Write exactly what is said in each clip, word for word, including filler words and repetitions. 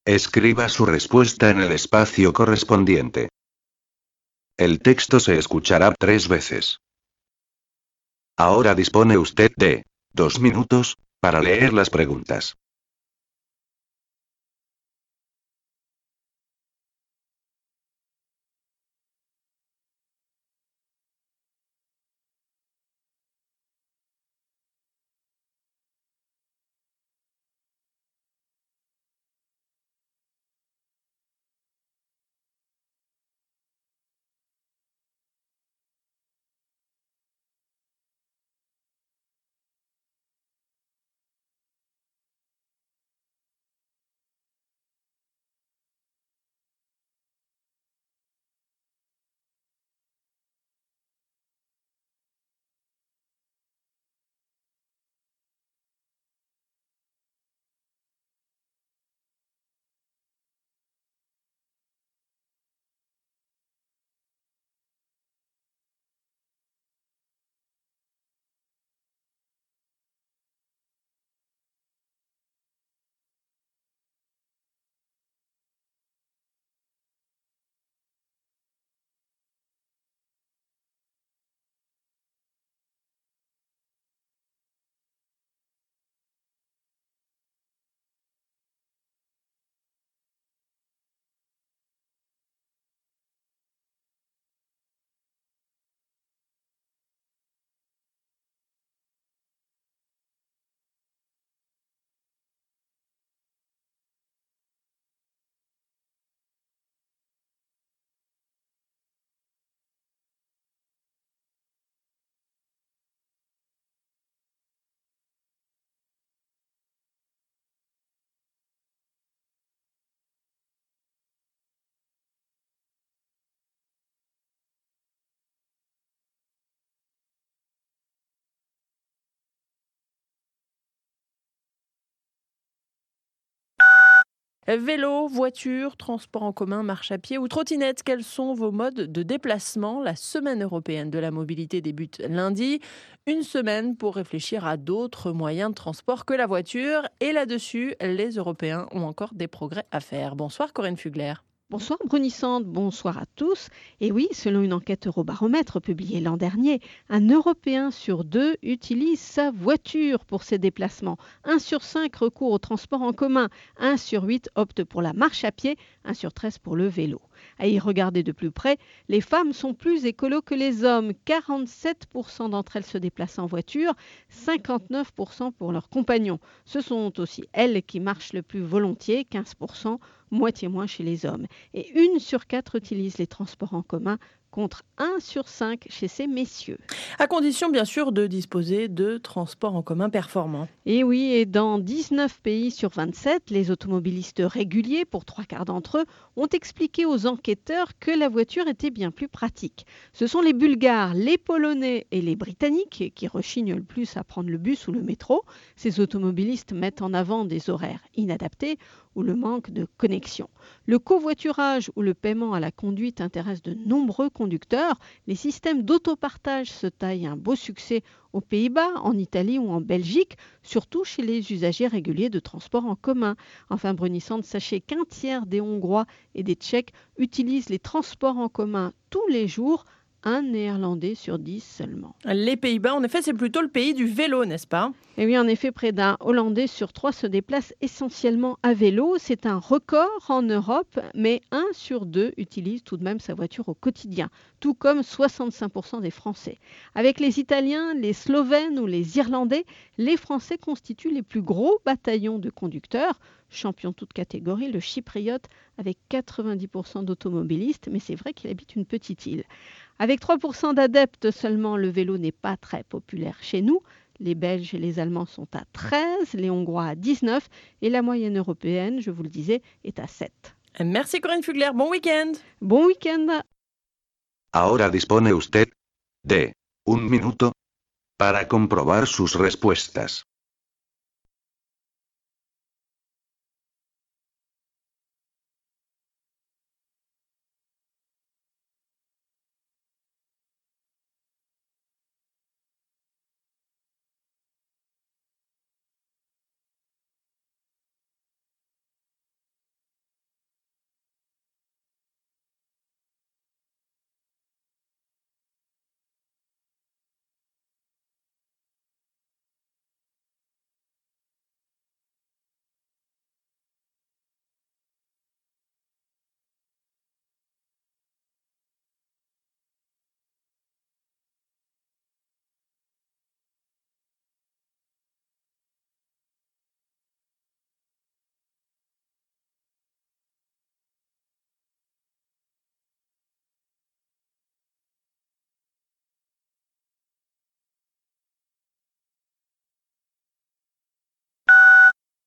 Escriba su respuesta en el espacio correspondiente. El texto se escuchará tres veces. Ahora dispone usted de dos minutos para leer las preguntas. Vélo, voiture, transport en commun, marche à pied ou trottinette, quels sont vos modes de déplacement? La semaine européenne de la mobilité débute lundi. Une semaine pour réfléchir à d'autres moyens de transport que la voiture. Et là-dessus, les Européens ont encore des progrès à faire. Bonsoir Corinne Fugler. Bonsoir Brunissante, bonsoir à tous. Et oui, selon une enquête Eurobaromètre publiée l'an dernier, un Européen sur deux utilise sa voiture pour ses déplacements. Un sur cinq recourt au transport en commun, un sur huit opte pour la marche à pied, un sur treize pour le vélo. À y regarder de plus près, les femmes sont plus écolos que les hommes. quarante-sept pour cent d'entre elles se déplacent en voiture, cinquante-neuf pour cent pour leurs compagnons. Ce sont aussi elles qui marchent le plus volontiers, quinze pour cent, moitié moins chez les hommes. Et une sur quatre utilise les transports en commun contre un sur cinq chez ces messieurs. À condition bien sûr de disposer de transports en commun performants. Et oui, et dans dix-neuf pays sur vingt-sept, les automobilistes réguliers, pour trois quarts d'entre eux, ont expliqué aux enquêteurs que la voiture était bien plus pratique. Ce sont les Bulgares, les Polonais et les Britanniques qui rechignent le plus à prendre le bus ou le métro. Ces automobilistes mettent en avant des horaires inadaptés ou le manque de connexion. Le covoiturage ou le paiement à la conduite intéresse de nombreux conducteurs. Les systèmes d'autopartage se taillent un beau succès aux Pays-Bas, en Italie ou en Belgique, surtout chez les usagers réguliers de transport en commun. Enfin, Brunissante, sachez qu'un tiers des Hongrois et des Tchèques utilisent les transports en commun tous les jours, un Néerlandais sur dix seulement. Les Pays-Bas, en effet, c'est plutôt le pays du vélo, n'est-ce pas? Et oui, en effet, près d'un Hollandais sur trois se déplace essentiellement à vélo. C'est un record en Europe, mais un sur deux utilise tout de même sa voiture au quotidien, tout comme soixante-cinq pour cent des Français. Avec les Italiens, les Slovènes ou les Irlandais, les Français constituent les plus gros bataillons de conducteurs. Champion toute catégorie, le Chypriote avec quatre-vingt-dix pour cent d'automobilistes, mais c'est vrai qu'il habite une petite île. Avec trois pour cent d'adeptes seulement, le vélo n'est pas très populaire chez nous. Les Belges et les Allemands sont à treize, les Hongrois à dix-neuf et la moyenne européenne, je vous le disais, est à sept. Merci Corinne Fugler, bon week-end. Bon week-end. Ahora dispone usted de un minuto para comprobar sus respuestas.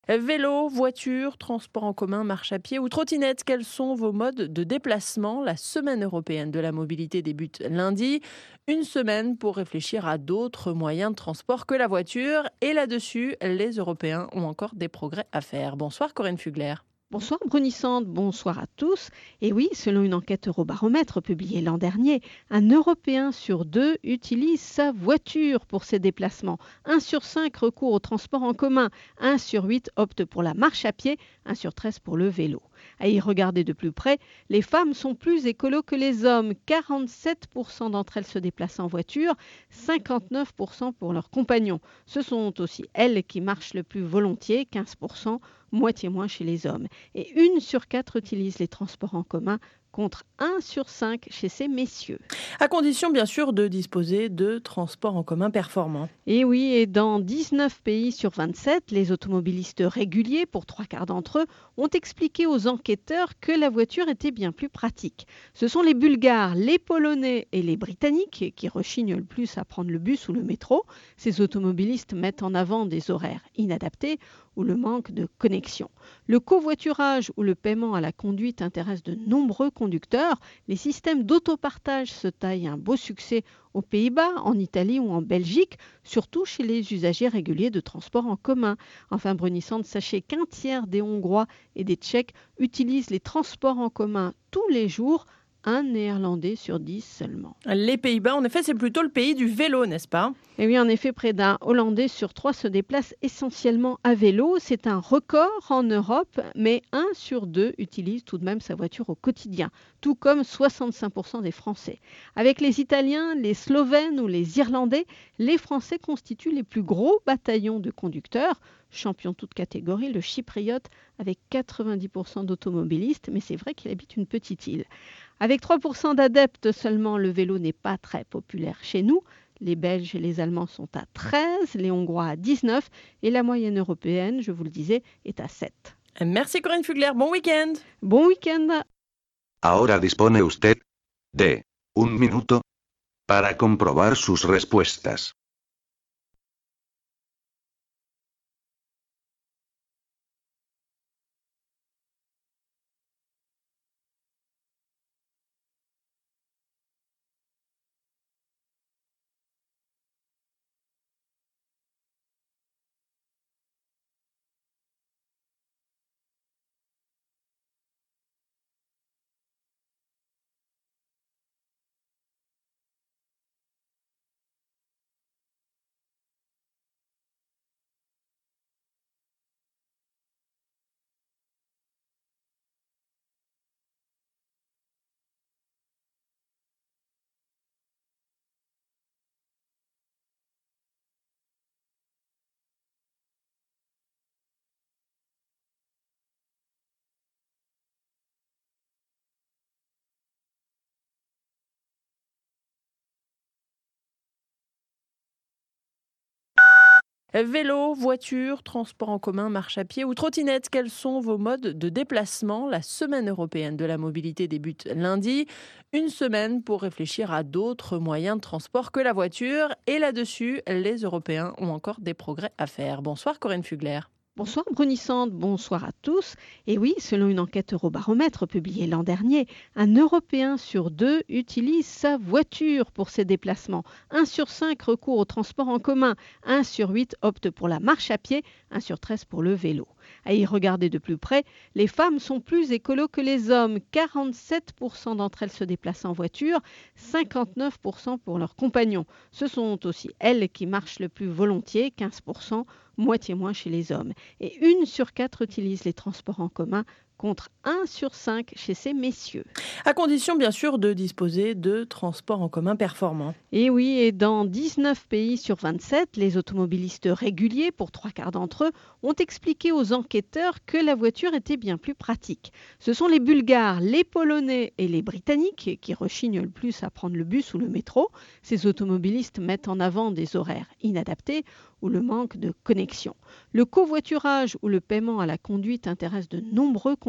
Vélo, voiture, transport en commun, marche à pied ou trottinette, quels sont vos modes de déplacement? La semaine européenne de la mobilité débute lundi. Une semaine pour réfléchir à d'autres moyens de transport que la voiture. Et là-dessus, les Européens ont encore des progrès à faire. Bonsoir Corinne Fugler. Bonsoir Brunissante, bonsoir à tous. Et oui, selon une enquête Eurobaromètre publiée l'an dernier, un Européen sur deux utilise sa voiture pour ses déplacements. Un sur cinq recourt au transport en commun, un sur huit opte pour la marche à pied, un sur treize pour le vélo. À y regarder de plus près, les femmes sont plus écolos que les hommes. quarante-sept pour cent d'entre elles se déplacent en voiture, cinquante-neuf pour cent pour leurs compagnons. Ce sont aussi elles qui marchent le plus volontiers, quinze pour cent, moitié moins chez les hommes. Et une sur quatre utilise les transports en commun, contre un sur cinq chez ces messieurs. À condition bien sûr de disposer de transports en commun performants. Et oui, et dans dix-neuf pays sur vingt-sept, les automobilistes réguliers, pour trois quarts d'entre eux, ont expliqué aux enquêteurs que la voiture était bien plus pratique. Ce sont les Bulgares, les Polonais et les Britanniques qui rechignent le plus à prendre le bus ou le métro. Ces automobilistes mettent en avant des horaires inadaptés ou le manque de connexion. Le covoiturage ou le paiement à la conduite intéresse de nombreux conducteurs. Les systèmes d'autopartage se taillent un beau succès aux Pays-Bas, en Italie ou en Belgique, surtout chez les usagers réguliers de transport en commun. Enfin, Brunissante, sachez qu'un tiers des Hongrois et des Tchèques utilisent les transports en commun tous les jours, un Néerlandais sur dix seulement. Les Pays-Bas, en effet, c'est plutôt le pays du vélo, n'est-ce pas? Et oui, en effet, près d'un Hollandais sur trois se déplace essentiellement à vélo. C'est un record en Europe, mais un sur deux utilise tout de même sa voiture au quotidien, tout comme soixante-cinq pour cent des Français. Avec les Italiens, les Slovènes ou les Irlandais, les Français constituent les plus gros bataillons de conducteurs. Champion toute catégorie, le Chypriote avec quatre-vingt-dix pour cent d'automobilistes, mais c'est vrai qu'il habite une petite île. Avec trois pour cent d'adeptes seulement, le vélo n'est pas très populaire chez nous. Les Belges et les Allemands sont à treize, les Hongrois à dix-neuf et la moyenne européenne, je vous le disais, est à sept. Merci Corinne Fugler, bon week-end. Bon week-end. Ahora dispone usted de un minuto para comprobar sus respuestas. Vélo, voiture, transport en commun, marche à pied ou trottinette, quels sont vos modes de déplacement? La semaine européenne de la mobilité débute lundi. Une semaine pour réfléchir à d'autres moyens de transport que la voiture. Et là-dessus, les Européens ont encore des progrès à faire. Bonsoir Corinne Fugler. Bonsoir Brunissante, bonsoir à tous. Et oui, selon une enquête Eurobaromètre publiée l'an dernier, un Européen sur deux utilise sa voiture pour ses déplacements. Un sur cinq recourt au transport en commun, un sur huit opte pour la marche à pied, un sur treize pour le vélo. À y regarder de plus près, les femmes sont plus écolos que les hommes. quarante-sept pour cent d'entre elles se déplacent en voiture, cinquante-neuf pour cent pour leurs compagnons. Ce sont aussi elles qui marchent le plus volontiers, quinze pour cent, moitié moins chez les hommes. Et une sur quatre utilise les transports en commun, contre un sur cinq chez ces messieurs. À condition bien sûr de disposer de transports en commun performants. Et oui, et dans dix-neuf pays sur vingt-sept, les automobilistes réguliers, pour trois quarts d'entre eux, ont expliqué aux enquêteurs que la voiture était bien plus pratique. Ce sont les Bulgares, les Polonais et les Britanniques qui rechignent le plus à prendre le bus ou le métro. Ces automobilistes mettent en avant des horaires inadaptés ou le manque de connexion. Le covoiturage ou le paiement à la conduite intéresse de nombreux conducteurs.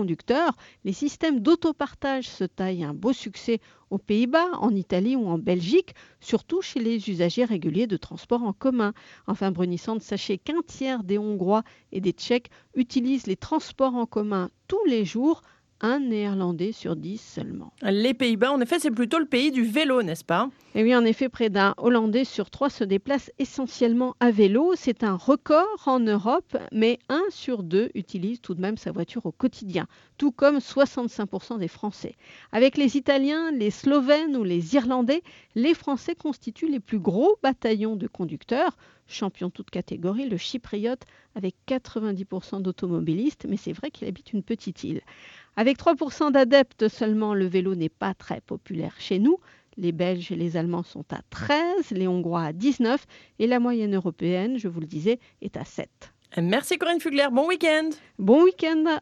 conducteurs, les systèmes d'autopartage se taillent un beau succès aux Pays-Bas, en Italie ou en Belgique, surtout chez les usagers réguliers de transport en commun. Enfin, Brunissante, sachez qu'un tiers des Hongrois et des Tchèques utilisent les transports en commun tous les jours, un Néerlandais sur dix seulement. Les Pays-Bas, en effet, c'est plutôt le pays du vélo, n'est-ce pas? Et oui, en effet, près d'un Hollandais sur trois se déplace essentiellement à vélo. C'est un record en Europe, mais un sur deux utilise tout de même sa voiture au quotidien, tout comme soixante-cinq pour cent des Français. Avec les Italiens, les Slovènes ou les Irlandais, les Français constituent les plus gros bataillons de conducteurs. Champion toute catégorie, le Chypriote avec quatre-vingt-dix pour cent d'automobilistes, mais c'est vrai qu'il habite une petite île. Avec trois pour cent d'adeptes seulement, le vélo n'est pas très populaire chez nous. Les Belges et les Allemands sont à treize, les Hongrois à dix-neuf et la moyenne européenne, je vous le disais, est à sept. Merci Corinne Fugler, bon week-end. Bon week-end.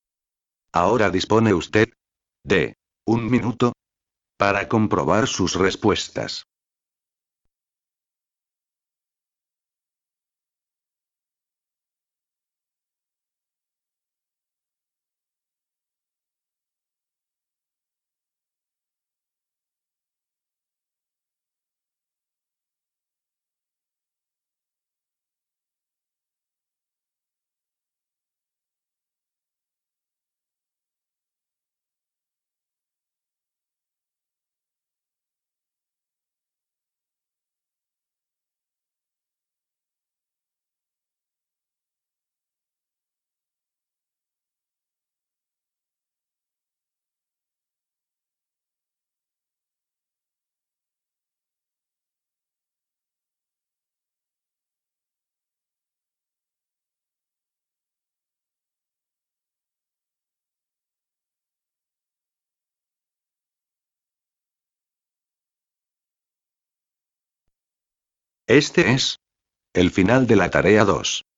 Ahora dispone usted de un minuto para comprobar sus respuestas. Este es el final de la tarea dos.